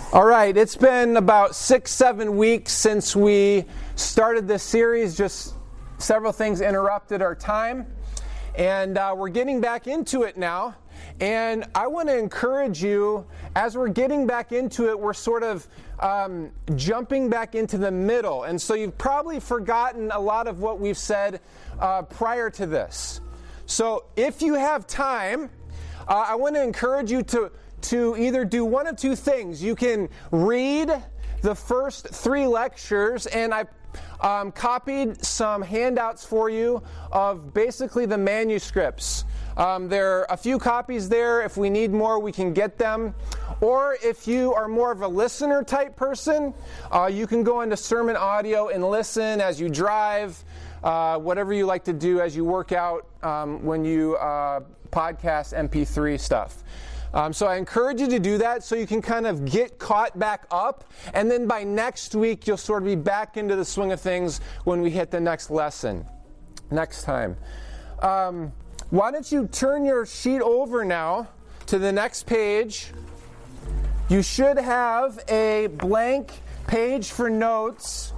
All right, it's been about 6-7 weeks since we started this series. Just several things interrupted our time, and we're getting back into it now. And I want to encourage you, as we're getting back into it, we're sort of jumping back into the middle. And so you've probably forgotten a lot of what we've said prior to this. So if you have time, I want to encourage you to either do one of two things. You can read the first 3 lectures, and I copied some handouts for you of basically the manuscripts. There are a few copies there. If we need more, we can get them. Or if you are more of a listener type person, you can go into sermon audio and listen as you drive, whatever you like to do as you work out when you podcast MP3 stuff. So I encourage you to do that so you can kind of get caught back up. And then by next week, you'll sort of be back into the swing of things when we hit the next lesson, next time. Why don't you turn your sheet over now to the next page. You should have a blank page for notes.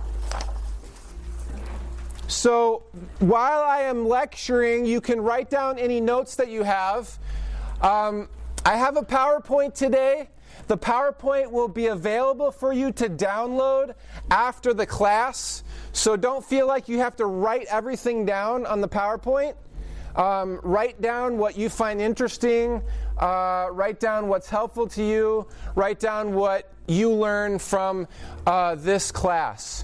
So while I am lecturing, you can write down any notes that you have. I have a PowerPoint today. The PowerPoint will be available for you to download after the class. So don't feel like you have to write everything down on the PowerPoint. Write down what you find interesting. Write down what's helpful to you. Write down what you learn from this class.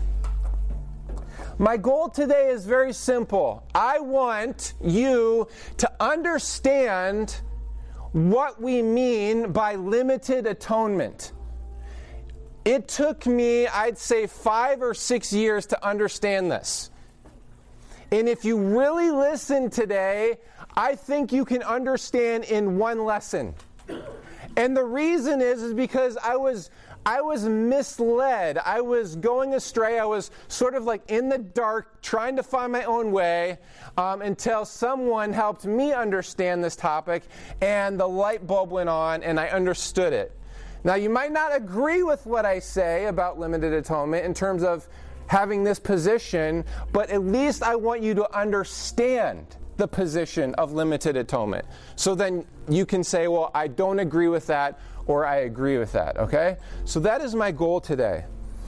My goal today is very simple. I want you to understand what we mean by limited atonement. It took me, I'd say, 5 or 6 years to understand this. And if you really listen today, I think you can understand in one lesson. And the reason is because I was misled. I was going astray. I was sort of like in the dark, trying to find my own way until someone helped me understand this topic, and the light bulb went on, and I understood it. Now, you might not agree with what I say about limited atonement in terms of having this position, but at least I want you to understand the position of limited atonement. So then you can say, well, I don't agree with that, or I agree with that, okay? So that is my goal today.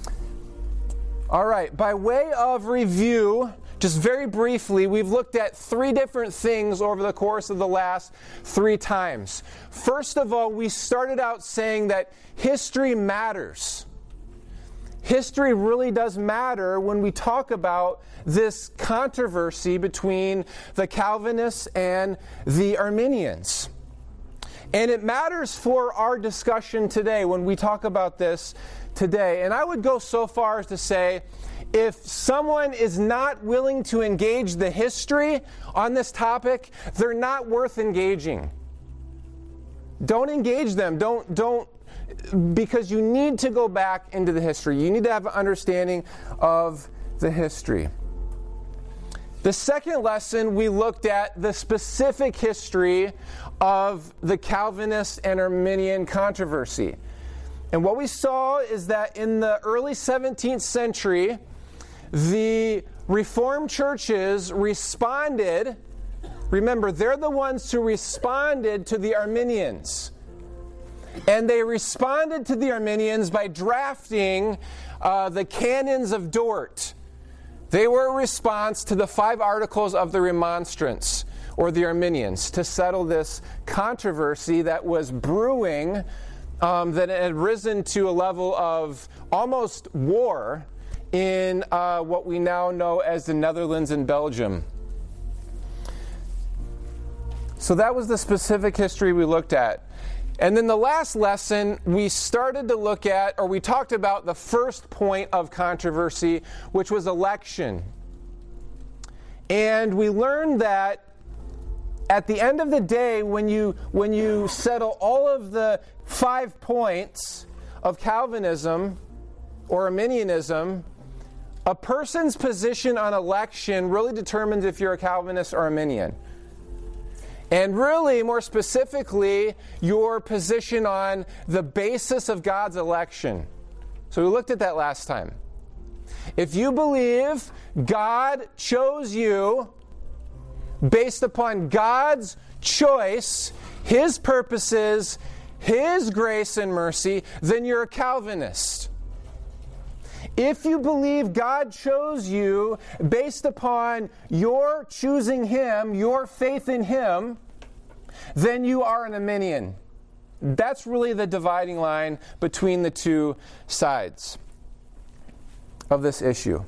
All right, by way of review, just very briefly, we've looked at 3 different things over the course of the last 3 times. First of all, we started out saying that history matters. History really does matter when we talk about this controversy between the Calvinists and the Arminians. And it matters for our discussion today when we talk about this today. And I would go so far as to say, if someone is not willing to engage the history on this topic, they're not worth engaging. Don't engage them. Don't, because you need to go back into the history. You need to have an understanding of the history. The second lesson, we looked at the specific history of the Calvinist and Arminian controversy. And what we saw is that in the early 17th century, the Reformed churches responded. Remember, they're the ones who responded to the Arminians. And they responded to the Arminians by drafting the Canons of Dort. They were a response to the 5 articles of the Remonstrance, or the Arminians, to settle this controversy that was brewing, that had risen to a level of almost war in what we now know as the Netherlands and Belgium. So that was the specific history we looked at. And then the last lesson, we started to look at, or we talked about the first point of controversy, which was election. And we learned that at the end of the day, when you settle all of the 5 points of Calvinism or Arminianism, a person's position on election really determines if you're a Calvinist or Arminian. And really, more specifically, your position on the basis of God's election. So we looked at that last time. If you believe God chose you based upon God's choice, His purposes, His grace and mercy, then you're a Calvinist. If you believe God chose you based upon your choosing Him, your faith in Him, then you are an Arminian. That's really the dividing line between the two sides of this issue.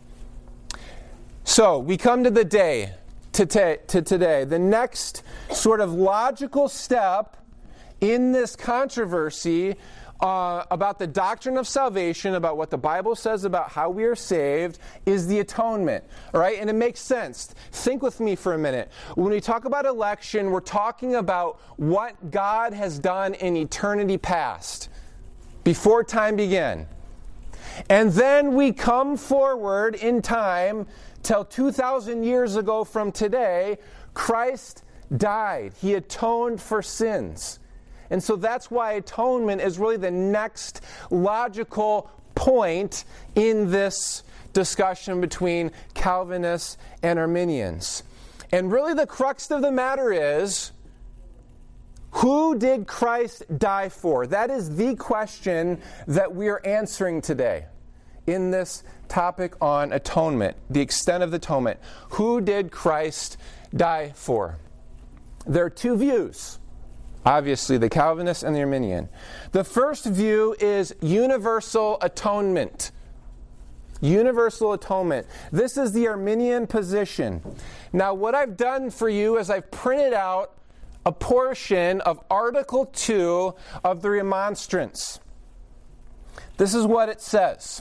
So we come to the day, to today. The next sort of logical step in this controversy about the doctrine of salvation, about what the Bible says about how we are saved, is the atonement. All right? And it makes sense. Think with me for a minute. When we talk about election, we're talking about what God has done in eternity past, before time began. And then we come forward in time till 2,000 years ago from today. Christ died. He atoned for sins. And so that's why atonement is really the next logical point in this discussion between Calvinists and Arminians. And really the crux of the matter is, who did Christ die for? That is the question that we are answering today in this topic on atonement, the extent of the atonement. Who did Christ die for? There are two views. Obviously, the Calvinist and the Arminian. The first view is universal atonement. Universal atonement. This is the Arminian position. Now, what I've done for you is I've printed out a portion of Article 2 of the Remonstrance. This is what it says.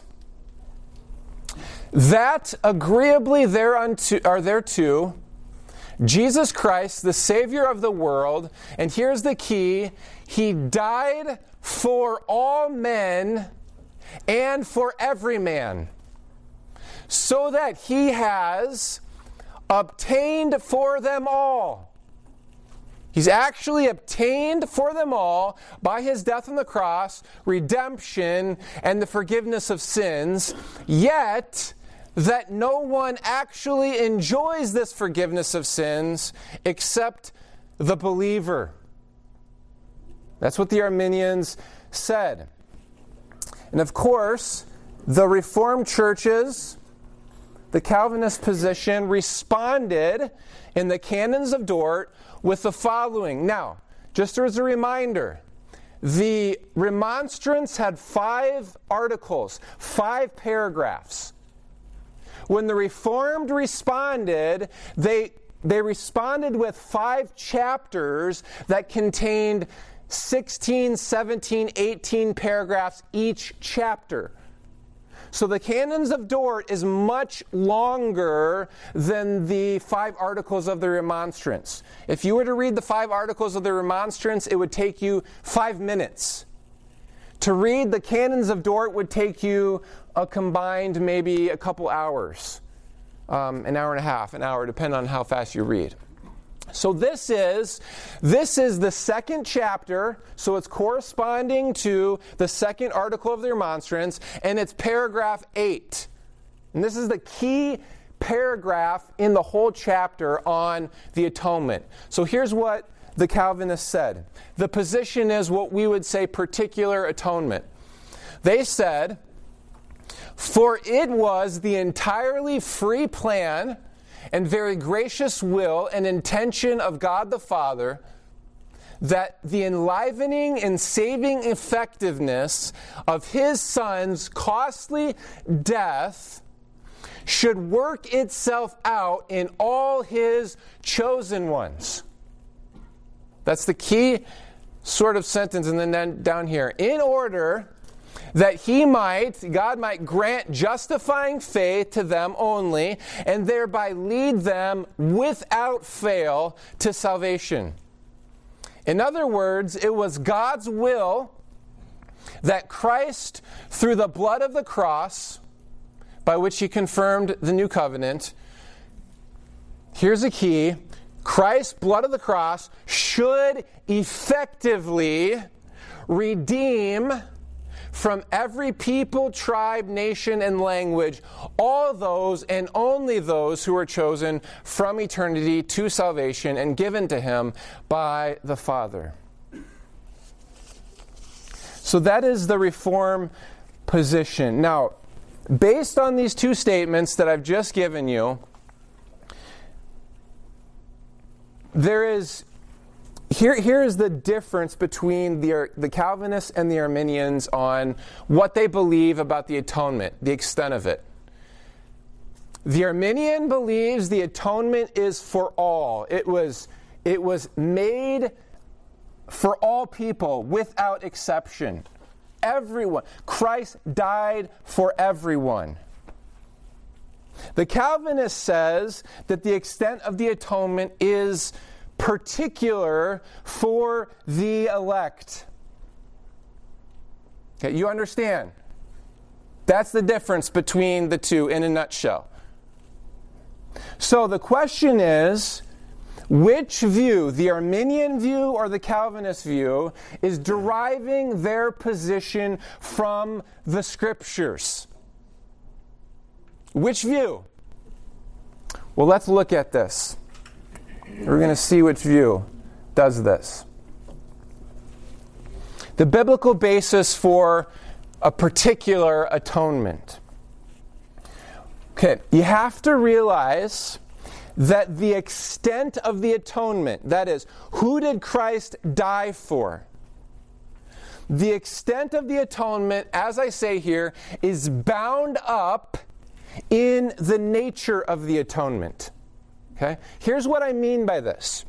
That agreeably thereunto, Jesus Christ, the Savior of the world, and here's the key, He died for all men and for every man, so that He has obtained for them all. He's actually obtained for them all, by His death on the cross, redemption and the forgiveness of sins, yet that no one actually enjoys this forgiveness of sins except the believer. That's what the Arminians said. And of course, the Reformed churches, the Calvinist position, responded in the Canons of Dort with the following. Now, just as a reminder, the Remonstrance had 5 articles, 5 paragraphs. When the Reformed responded, they responded with 5 chapters that contained 16, 17, 18 paragraphs each chapter. So the Canons of Dort is much longer than the 5 articles of the Remonstrance. If you were to read the 5 articles of the Remonstrance, it would take you 5 minutes. To read the Canons of Dort would take you a combined maybe a couple hours, an hour and a half, an hour, depending on how fast you read. So this is the second chapter, so it's corresponding to the second article of the Remonstrance, and it's paragraph 8. And this is the key paragraph in the whole chapter on the atonement. So here's what the Calvinists said. The position is what we would say particular atonement. They said, for it was the entirely free plan and very gracious will and intention of God the Father that the enlivening and saving effectiveness of His Son's costly death should work itself out in all His chosen ones. That's the key sort of sentence, and then down here. In order that God might grant justifying faith to them only, and thereby lead them without fail to salvation. In other words, it was God's will that Christ, through the blood of the cross, by which He confirmed the new covenant, here's a key, Christ's blood of the cross should effectively redeem from every people, tribe, nation, and language all those and only those who are chosen from eternity to salvation and given to him by the Father. So that is the Reform position. Now, based on these two statements that I've just given you, here is the difference between the Calvinists and the Arminians on what they believe about the atonement, the extent of it. The Arminian believes the atonement is for all. It was made for all people without exception. Everyone. Christ died for everyone. The Calvinist says that the extent of the atonement is particular for the elect. Okay, you understand? That's the difference between the two in a nutshell. So the question is, which view, the Arminian view or the Calvinist view, is deriving their position from the Scriptures? Which view? Well, let's look at this. We're going to see which view does this. The biblical basis for a particular atonement. Okay, you have to realize that the extent of the atonement, that is, who did Christ die for? The extent of the atonement, as I say here, is bound up in the nature of the atonement. Okay? Here's what I mean by this.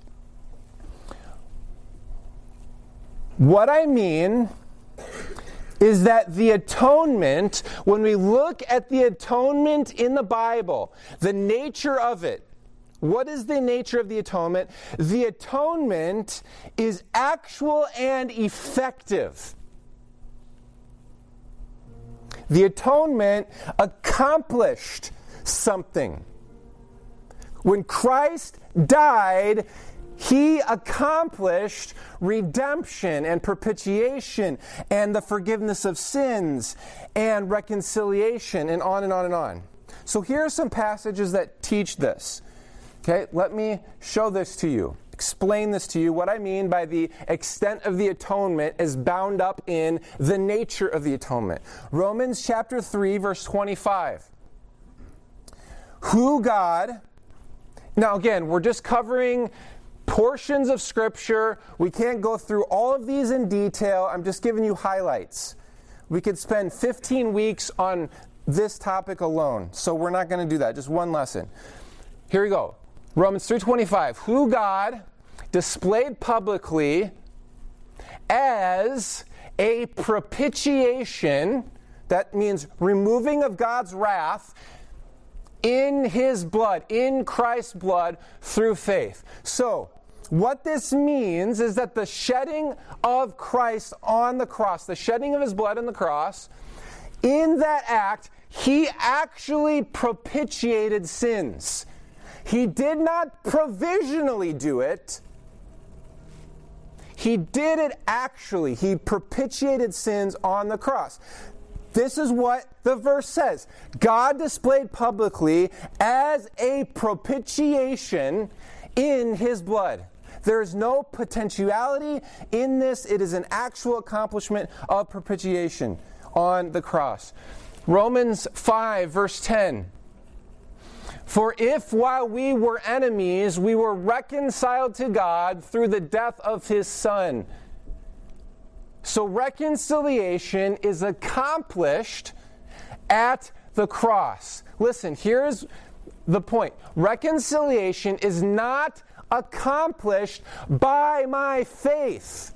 What I mean is that the atonement, when we look at the atonement in the Bible, the nature of it, what is the nature of the atonement? The atonement is actual and effective. The atonement accomplished something. When Christ died, he accomplished redemption and propitiation and the forgiveness of sins and reconciliation and on and on and on. So here are some passages that teach this. Okay, let me show this to you. Explain this to you. What I mean by the extent of the atonement is bound up in the nature of the atonement. Romans chapter 3, verse 25. Who God... Now again, we're just covering portions of Scripture. We can't go through all of these in detail. I'm just giving you highlights. We could spend 15 weeks on this topic alone. So we're not going to do that. Just one lesson. Here we go. Romans 3:25. Who God displayed publicly as a propitiation, that means removing of God's wrath, in his blood, in Christ's blood, through faith. So, what this means is that the shedding of Christ on the cross, the shedding of his blood on the cross, in that act, he actually propitiated sins. He did not provisionally do it. He did it actually. He propitiated sins on the cross. This is what the verse says. God displayed publicly as a propitiation in his blood. There is no potentiality in this. It is an actual accomplishment of propitiation on the cross. Romans 5, verse 10. For if while we were enemies, we were reconciled to God through the death of his Son. So reconciliation is accomplished at the cross. Listen, here's the point. Reconciliation is not accomplished by my faith.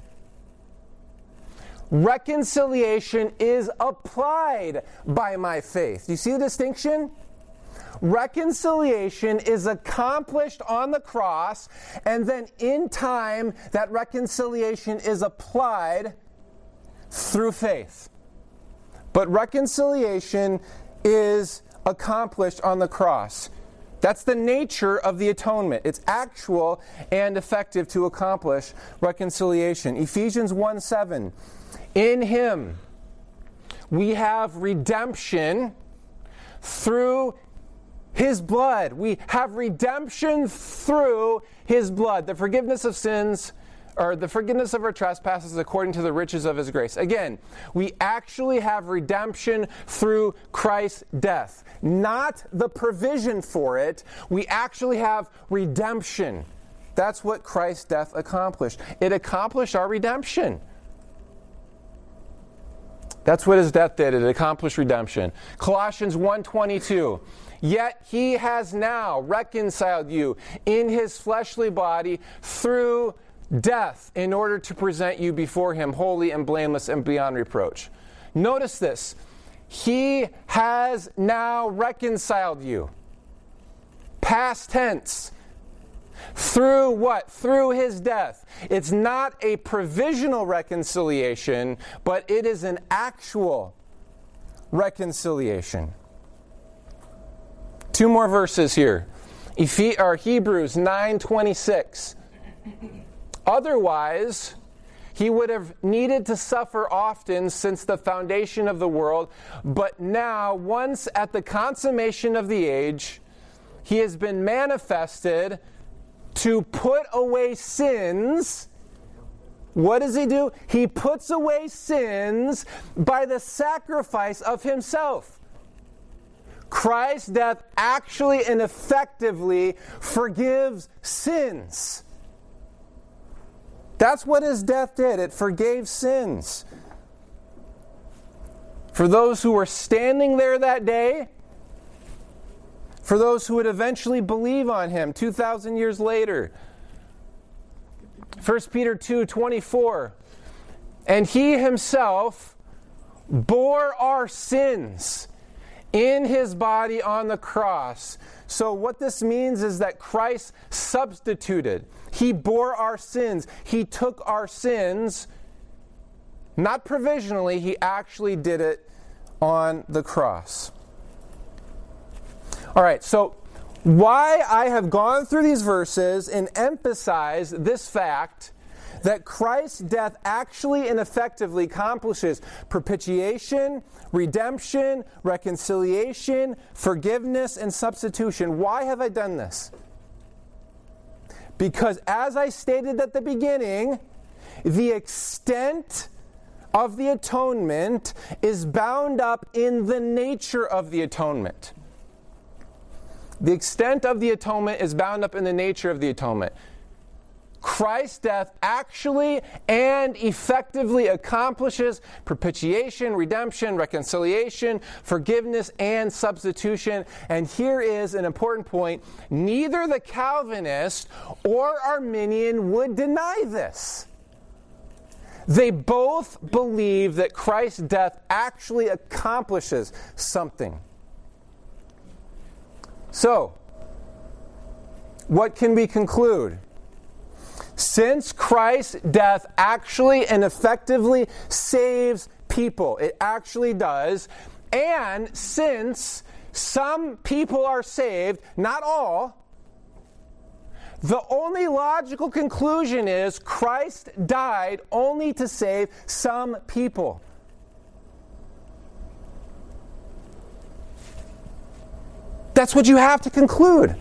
Reconciliation is applied by my faith. Do you see the distinction? Reconciliation is accomplished on the cross, and then in time, that reconciliation is applied through faith. But reconciliation is accomplished on the cross. That's the nature of the atonement. It's actual and effective to accomplish reconciliation. Ephesians 1:7. In Him we have redemption through His blood. We have redemption through His blood. The forgiveness of sins, or the forgiveness of our trespasses according to the riches of His grace. Again, we actually have redemption through Christ's death. Not the provision for it. We actually have redemption. That's what Christ's death accomplished. It accomplished our redemption. That's what His death did. It accomplished redemption. Colossians 1:22. Yet He has now reconciled you in His fleshly body through death in order to present you before Him holy and blameless and beyond reproach. Notice this. He has now reconciled you. Past tense. Through what? Through His death. It's not a provisional reconciliation, but it is an actual reconciliation. Two more verses here. Hebrews 9:26. Otherwise, He would have needed to suffer often since the foundation of the world, but now, once at the consummation of the age, He has been manifested to put away sins. What does He do? He puts away sins by the sacrifice of Himself. Christ's death actually and effectively forgives sins. That's what His death did. It forgave sins. For those who were standing there that day, for those who would eventually believe on Him 2,000 years later. 1 Peter 2:24. And He Himself bore our sins in His body on the cross. So what this means is that Christ substituted. He bore our sins. He took our sins, not provisionally, He actually did it on the cross. All right, so why I have gone through these verses and emphasized this fact that Christ's death actually and effectively accomplishes propitiation, redemption, reconciliation, forgiveness, and substitution. Why have I done this? Because as I stated at the beginning, the extent of the atonement is bound up in the nature of the atonement. The extent of the atonement is bound up in the nature of the atonement. Christ's death actually and effectively accomplishes propitiation, redemption, reconciliation, forgiveness, and substitution. And here is an important point. Neither the Calvinist or Arminian would deny this. They both believe that Christ's death actually accomplishes something. So, what can we conclude? Since Christ's death actually and effectively saves people, it actually does, and since some people are saved, not all, the only logical conclusion is Christ died only to save some people. That's what you have to conclude.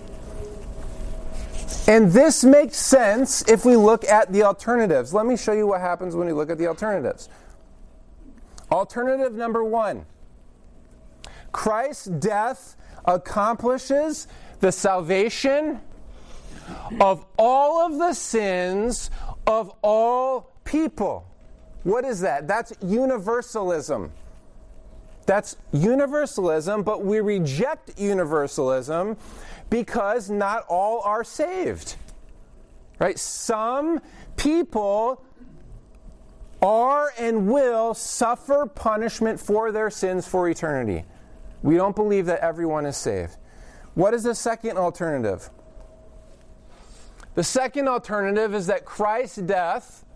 And this makes sense if we look at the alternatives. Let me show you what happens when we look at the alternatives. Alternative number 1. Christ's death accomplishes the salvation of all of the sins of all people. What is that? That's universalism. That's universalism, but we reject universalism because not all are saved. Right? Some people are and will suffer punishment for their sins for eternity. We don't believe that everyone is saved. What is the second alternative? The second alternative is that Christ's death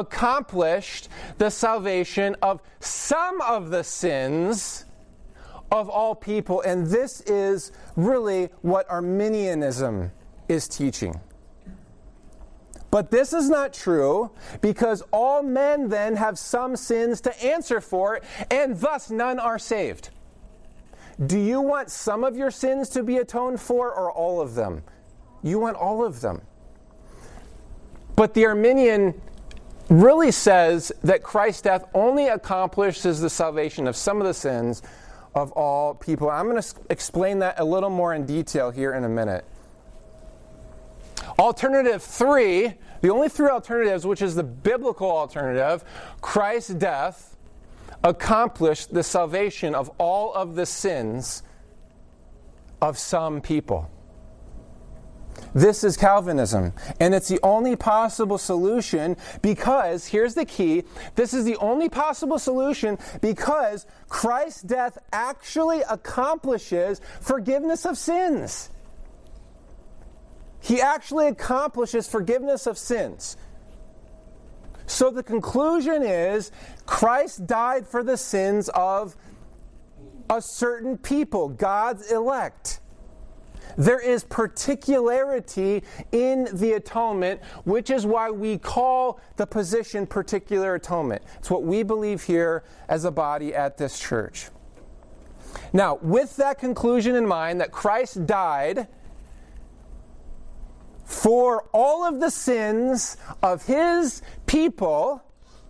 accomplished the salvation of some of the sins of all people. And this is really what Arminianism is teaching. But this is not true, because all men then have some sins to answer for, and thus none are saved. Do you want some of your sins to be atoned for, or all of them? You want all of them. But the Arminian really says that Christ's death only accomplishes the salvation of some of the sins of all people. I'm going to explain that a little more in detail here in a minute. Alternative 3, the only 3 alternatives, which is the biblical alternative, Christ's death accomplished the salvation of all of the sins of some people. This is Calvinism, and it's the only possible solution because, here's the key, this is the only possible solution because Christ's death actually accomplishes forgiveness of sins. He actually accomplishes forgiveness of sins. So the conclusion is, Christ died for the sins of a certain people, God's elect. There is particularity in the atonement, which is why we call the position particular atonement. It's what we believe here as a body at this church. Now, with that conclusion in mind, that Christ died for all of the sins of his people,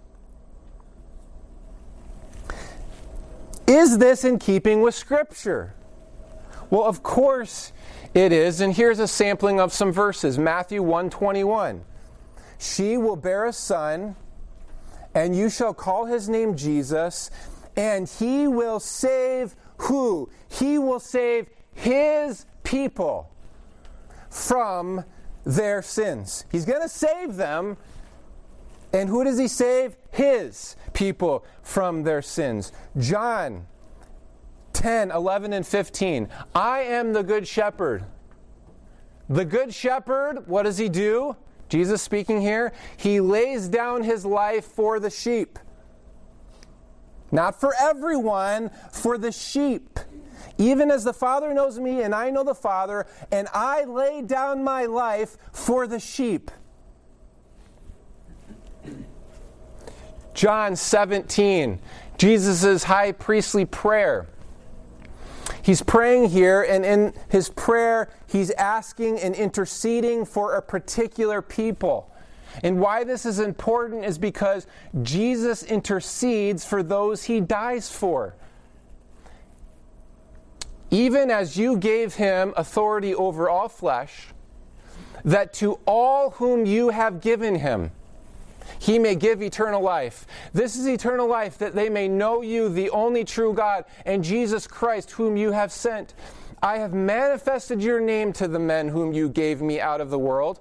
is this in keeping with Scripture? Well, of course it is, and here's a sampling of some verses. Matthew 1:21. She will bear a son, and you shall call his name Jesus, and he will save who? He will save his people from their sins. He's going to save them. And who does he save? His people from their sins. John 10, 11, and 15. I am the good shepherd. The good shepherd, what does he do? Jesus speaking here. He lays down his life for the sheep. Not for everyone, for the sheep. Even as the Father knows me, and I know the Father, and I lay down my life for the sheep. John 17, Jesus' high priestly prayer. He's praying here, and in his prayer, he's asking and interceding for a particular people. And why this is important is because Jesus intercedes for those he dies for. Even as you gave him authority over all flesh, that to all whom you have given him, he may give eternal life. This is eternal life, that they may know you, the only true God, and Jesus Christ, whom you have sent. I have manifested your name to the men whom you gave me out of the world.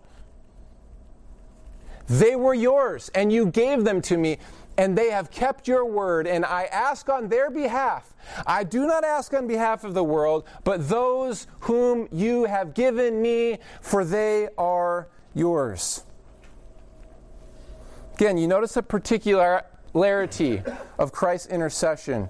They were yours, and you gave them to me, and they have kept your word, and I ask on their behalf. I do not ask on behalf of the world, but those whom you have given me, for they are yours. Again, you notice the particularity of Christ's intercession.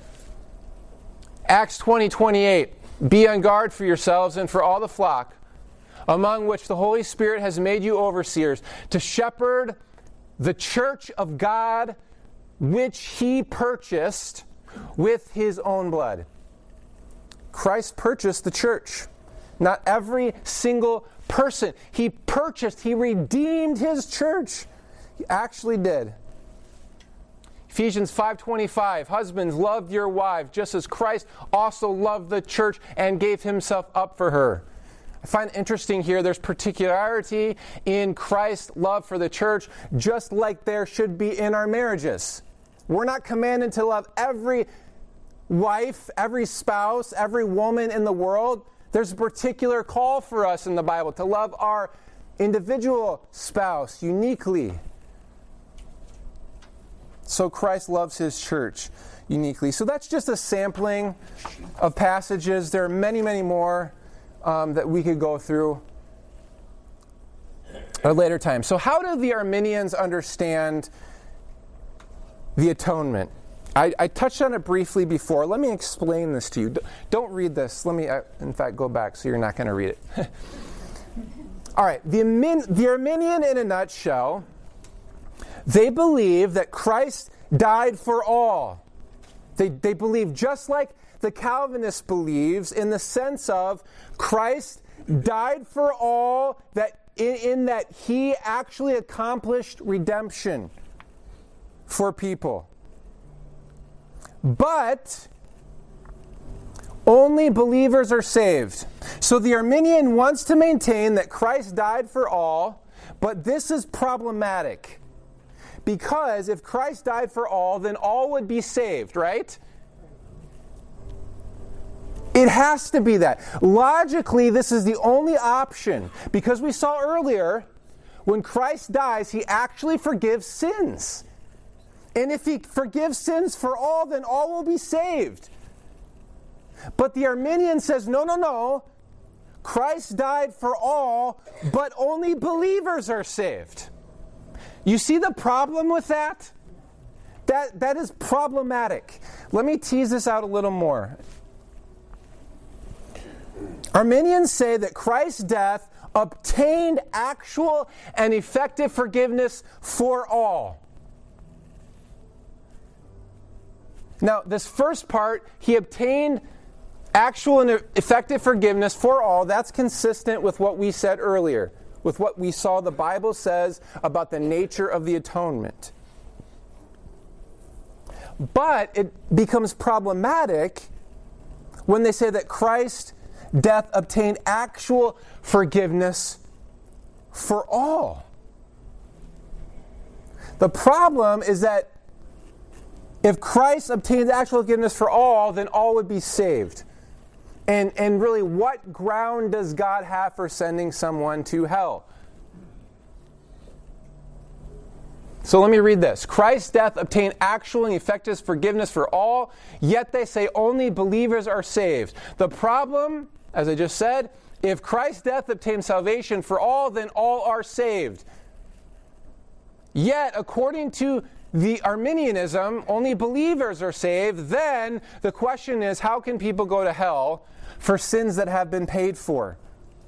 Acts 20:28. Be on guard for yourselves and for all the flock, among which the Holy Spirit has made you overseers, to shepherd the church of God, which he purchased with his own blood. Christ purchased the church. Not every single person. He purchased, he redeemed his church. He actually did. Ephesians 5:25, husbands, love your wives, just as Christ also loved the church and gave himself up for her. I find interesting here, there's particularity in Christ's love for the church, just like there should be in our marriages. We're not commanded to love every wife, every spouse, every woman in the world. There's a particular call for us in the Bible to love our individual spouse uniquely. So Christ loves his church uniquely. So that's just a sampling of passages. There are many, many more that we could go through at a later time. So how do the Arminians understand the atonement? I touched on it briefly before. Let me explain this to you. Don't read this. Let me, in fact, go back so you're not going to read it. All right, the Arminian in a nutshell, they believe that Christ died for all. They believe just like the Calvinist believes, in the sense of Christ died for all, that in that he actually accomplished redemption for people. But only believers are saved. So the Arminian wants to maintain that Christ died for all, but this is problematic. Because if Christ died for all, then all would be saved, right? It has to be that. Logically, this is the only option. Because we saw earlier, when Christ dies, he actually forgives sins. And if he forgives sins for all, then all will be saved. But the Arminian says, no. Christ died for all, but only believers are saved. You see the problem with that? That is problematic. Let me tease this out a little more. Arminians say that Christ's death obtained actual and effective forgiveness for all. Now, this first part, he obtained actual and effective forgiveness for all. That's consistent with what we said earlier, with what we saw the Bible says about the nature of the atonement. But it becomes problematic when they say that Christ's death obtained actual forgiveness for all. The problem is that if Christ obtained actual forgiveness for all, then all would be saved. And really, what ground does God have for sending someone to hell? So let me read this. Christ's death obtained actual and effective forgiveness for all, yet they say only believers are saved. The problem, as I just said, if Christ's death obtained salvation for all, then all are saved. Yet, according to the Arminianism, only believers are saved. Then the question is, how can people go to hell for sins that have been paid for?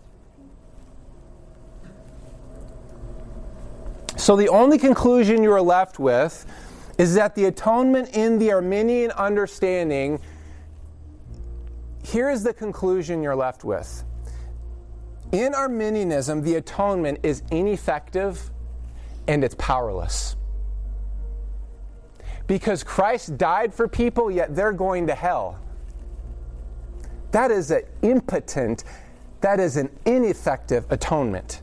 So the only conclusion you are left with is that the atonement in the Arminian understanding, here is the conclusion you're left with. In Arminianism, the atonement is ineffective and it's powerless. Because Christ died for people, yet they're going to hell. That is an impotent, that is an ineffective atonement.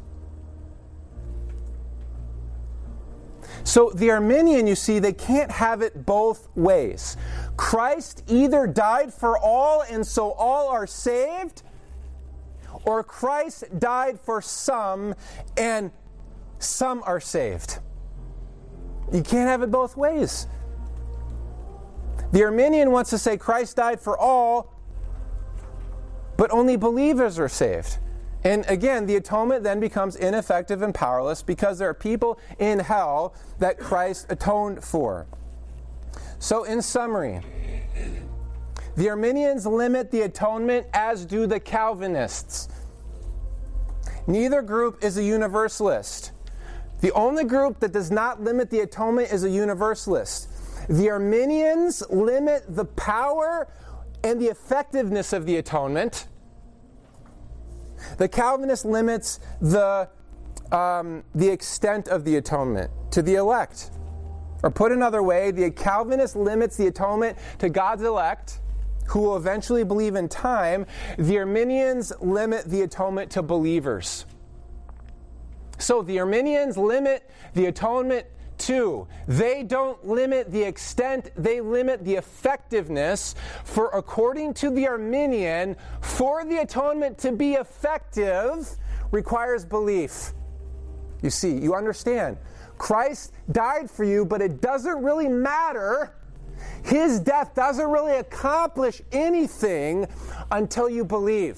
So the Arminian, you see, they can't have it both ways. Christ either died for all and so all are saved, or Christ died for some and some are saved. You can't have it both ways. The Arminian wants to say Christ died for all, but only believers are saved. And again, the atonement then becomes ineffective and powerless because there are people in hell that Christ atoned for. So in summary, the Arminians limit the atonement, as do the Calvinists. Neither group is a universalist. The only group that does not limit the atonement is a universalist. The Arminians limit the power and the effectiveness of the atonement. The Calvinist limits the extent of the atonement to the elect. Or put another way, the Calvinist limits the atonement to God's elect, who will eventually believe in time. The Arminians limit the atonement to believers. So the Arminians limit the atonement to, they don't limit the extent, they limit the effectiveness. For according to the Arminian, for the atonement to be effective requires belief. You see, you understand. Christ died for you, but it doesn't really matter. His death doesn't really accomplish anything until you believe.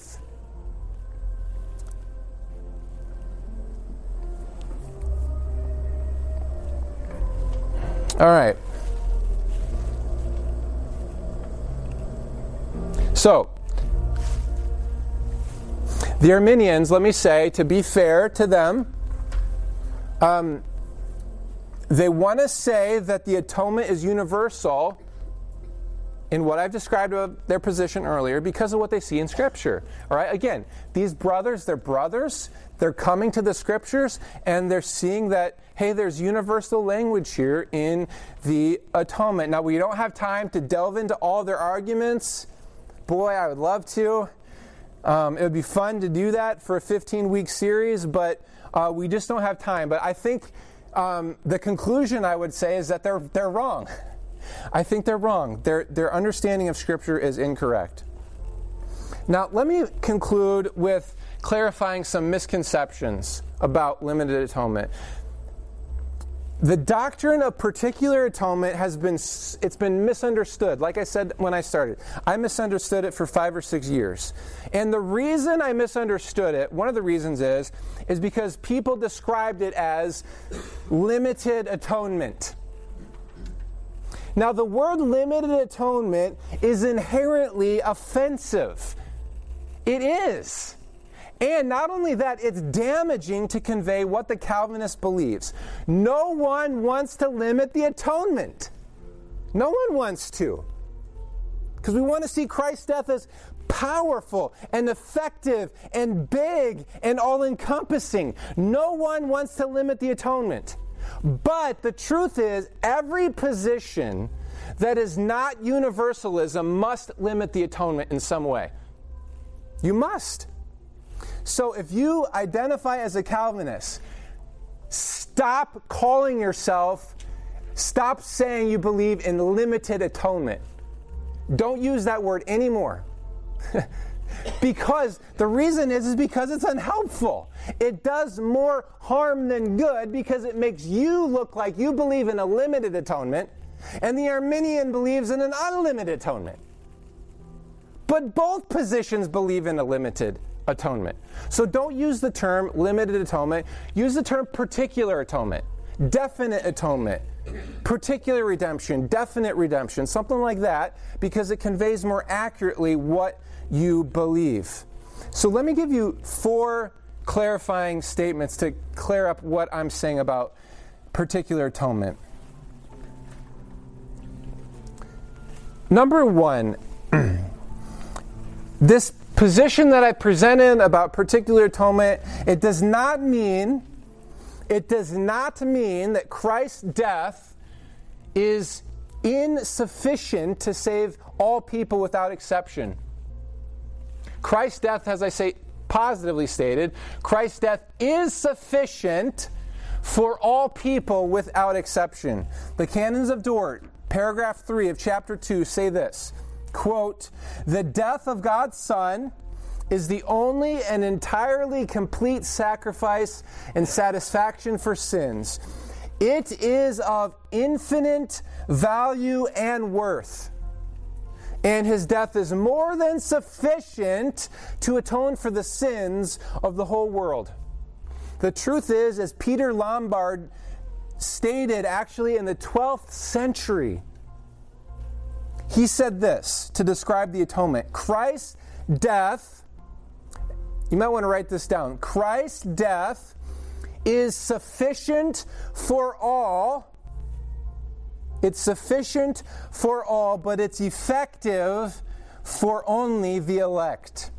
All right. So, the Arminians, let me say, to be fair to them, they want to say that the atonement is universal in what I've described of their position earlier because of what they see in Scripture. All right, again, these brothers, they're brothers. They're coming to the Scriptures, and they're seeing that, hey, there's universal language here in the atonement. Now, we don't have time to delve into all their arguments. Boy, I would love to. It would be fun to do that for a 15-week series, but we just don't have time. But I think the conclusion, I would say, is that they're wrong. I think they're wrong. Their understanding of Scripture is incorrect. Now, let me conclude with clarifying some misconceptions about limited atonement. The doctrine of particular atonement it's been misunderstood. Like I said when I started, I misunderstood it for 5 or 6 years. And the reason I misunderstood it, one of the reasons is because people described it as limited atonement. Now, the word limited atonement is inherently offensive. It is. And not only that, it's damaging to convey what the Calvinist believes. No one wants to limit the atonement. No one wants to. Because we want to see Christ's death as powerful and effective and big and all-encompassing. No one wants to limit the atonement. But the truth is, every position that is not universalism must limit the atonement in some way. You must. So if you identify as a Calvinist, stop saying you believe in limited atonement. Don't use that word anymore. Because the reason is because it's unhelpful. It does more harm than good because it makes you look like you believe in a limited atonement, and the Arminian believes in an unlimited atonement. But both positions believe in a limited atonement. So don't use the term limited atonement. Use the term particular atonement, definite atonement, particular redemption, definite redemption, something like that, because it conveys more accurately what you believe. So let me give you 4 clarifying statements to clear up what I'm saying about particular atonement. Number 1, this position that I presented about particular atonement, it does not mean that Christ's death is insufficient to save all people without exception. Christ's death, as I say, positively stated, Christ's death is sufficient for all people without exception. The Canons of Dort, paragraph 3 of chapter 2, say this, quote, "The death of God's Son is the only and entirely complete sacrifice and satisfaction for sins. It is of infinite value and worth. And his death is more than sufficient to atone for the sins of the whole world." The truth is, as Peter Lombard stated actually in the 12th century, he said this to describe the atonement. Christ's death, you might want to write this down, Christ's death is sufficient for all. It's sufficient for all, but it's effective for only the elect.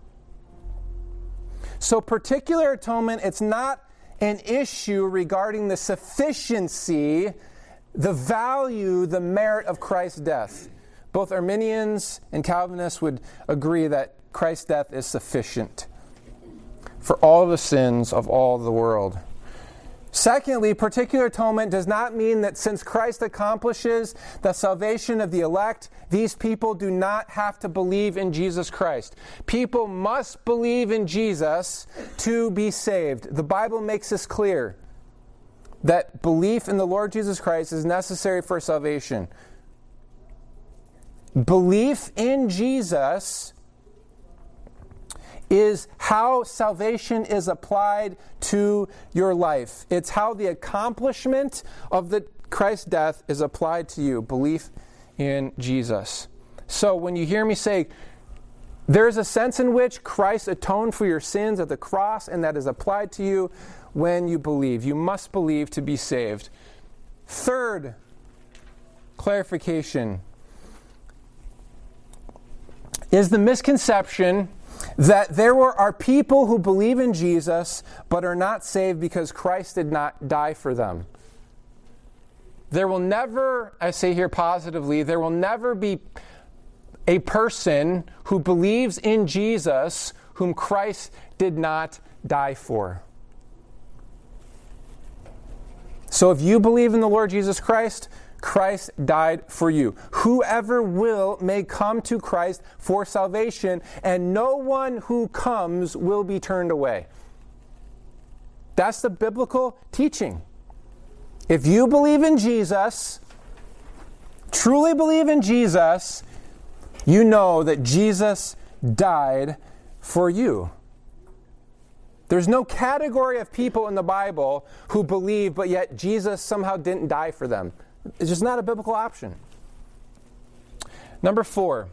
So particular atonement, it's not an issue regarding the sufficiency, the value, the merit of Christ's death. Both Arminians and Calvinists would agree that Christ's death is sufficient for all the sins of all the world. Secondly, particular atonement does not mean that since Christ accomplishes the salvation of the elect, these people do not have to believe in Jesus Christ. People must believe in Jesus to be saved. The Bible makes this clear, that belief in the Lord Jesus Christ is necessary for salvation. Belief in Jesus is how salvation is applied to your life. It's how the accomplishment of the Christ's death is applied to you. Belief in Jesus. So when you hear me say There's a sense in which Christ atoned for your sins at the cross, and that is applied to you when you believe. You must believe to be saved. Third clarification is the misconception that there are people who believe in Jesus but are not saved because Christ did not die for them. There will never, I say here positively, there will never be a person who believes in Jesus whom Christ did not die for. So if you believe in the Lord Jesus Christ, Christ died for you. Whoever will may come to Christ for salvation, and no one who comes will be turned away. That's the biblical teaching. If you believe in Jesus, truly believe in Jesus, you know that Jesus died for you. There's no category of people in the Bible who believe, but yet Jesus somehow didn't die for them. It's just not a biblical option. Number 4.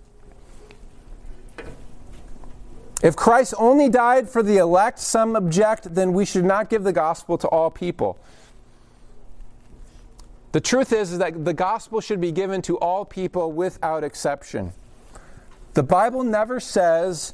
If Christ only died for the elect, some object, then we should not give the gospel to all people. The truth is that the gospel should be given to all people without exception. The Bible never says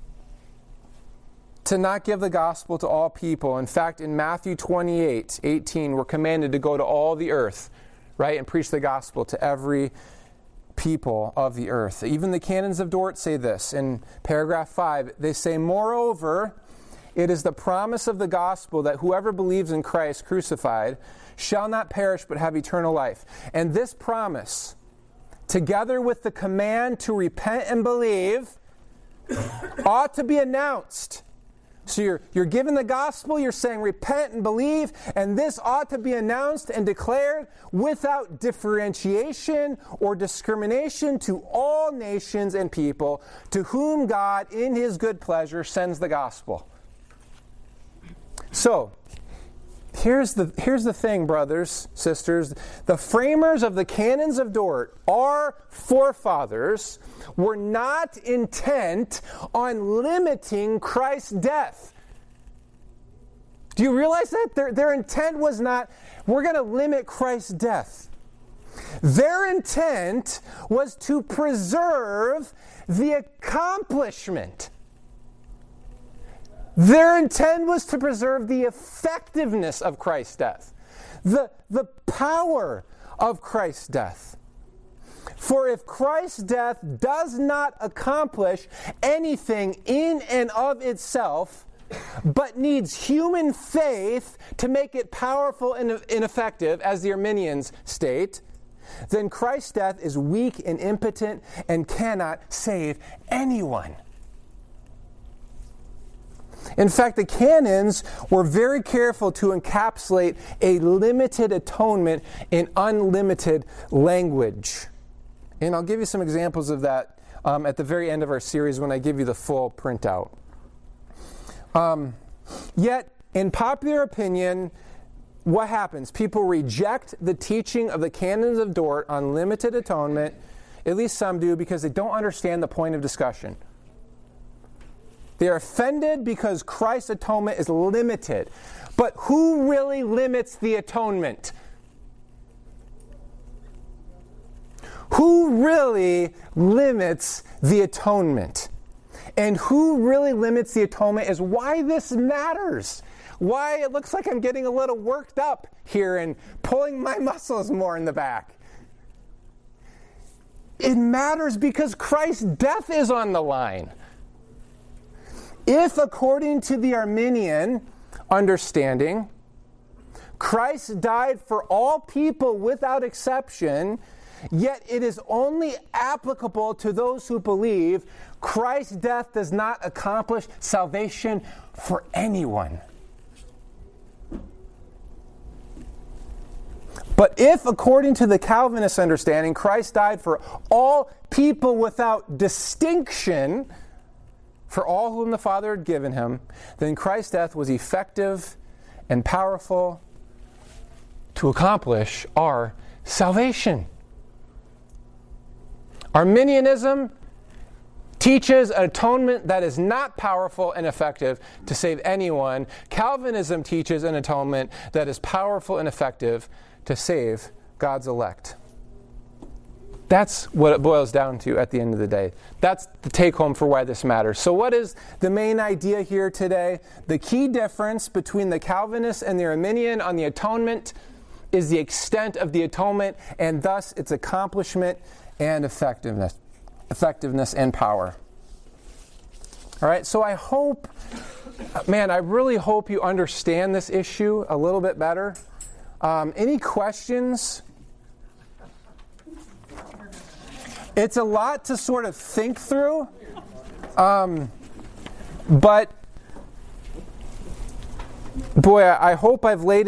to not give the gospel to all people. In fact, in Matthew 28:18, we're commanded to go to all the earth, right, and preach the gospel to every people of the earth. Even the canons of Dort say this. In paragraph 5, they say, "Moreover, it is the promise of the gospel that whoever believes in Christ crucified shall not perish but have eternal life. And this promise, together with the command to repent and believe, ought to be announced." So you're given the gospel, you're saying repent and believe, and this ought to be announced and declared without differentiation or discrimination to all nations and people to whom God in His good pleasure sends the gospel. So, here's the thing, brothers, sisters. The framers of the canons of Dort, our forefathers, were not intent on limiting Christ's death. Do you realize that? Their intent was not, we're going to limit Christ's death. Their intent was to preserve the accomplishment. Their intent was to preserve the effectiveness of Christ's death, the power of Christ's death. For if Christ's death does not accomplish anything in and of itself, but needs human faith to make it powerful and effective, as the Arminians state, then Christ's death is weak and impotent and cannot save anyone. In fact, the canons were very careful to encapsulate a limited atonement in unlimited language. And I'll give you some examples of that at the very end of our series when I give you the full printout. Yet, in popular opinion, what happens? People reject the teaching of the canons of Dort on limited atonement, at least some do, because they don't understand the point of discussion. They are offended because Christ's atonement is limited. But who really limits the atonement? Who really limits the atonement? And who really limits the atonement is why this matters. Why it looks like I'm getting a little worked up here and pulling my muscles more in the back. It matters because Christ's death is on the line. If, according to the Arminian understanding, Christ died for all people without exception, yet it is only applicable to those who believe, Christ's death does not accomplish salvation for anyone. But if, according to the Calvinist understanding, Christ died for all people without distinction, for all whom the Father had given him, then Christ's death was effective and powerful to accomplish our salvation. Arminianism teaches an atonement that is not powerful and effective to save anyone. Calvinism teaches an atonement that is powerful and effective to save God's elect. That's what it boils down to at the end of the day. That's the take home for why this matters. So what is the main idea here today? The key difference between the Calvinist and the Arminian on the atonement is the extent of the atonement, and thus its accomplishment and effectiveness and power. All right, so I hope, I really hope you understand this issue a little bit better. Any questions? It's a lot to sort of think through, but boy, I hope I've laid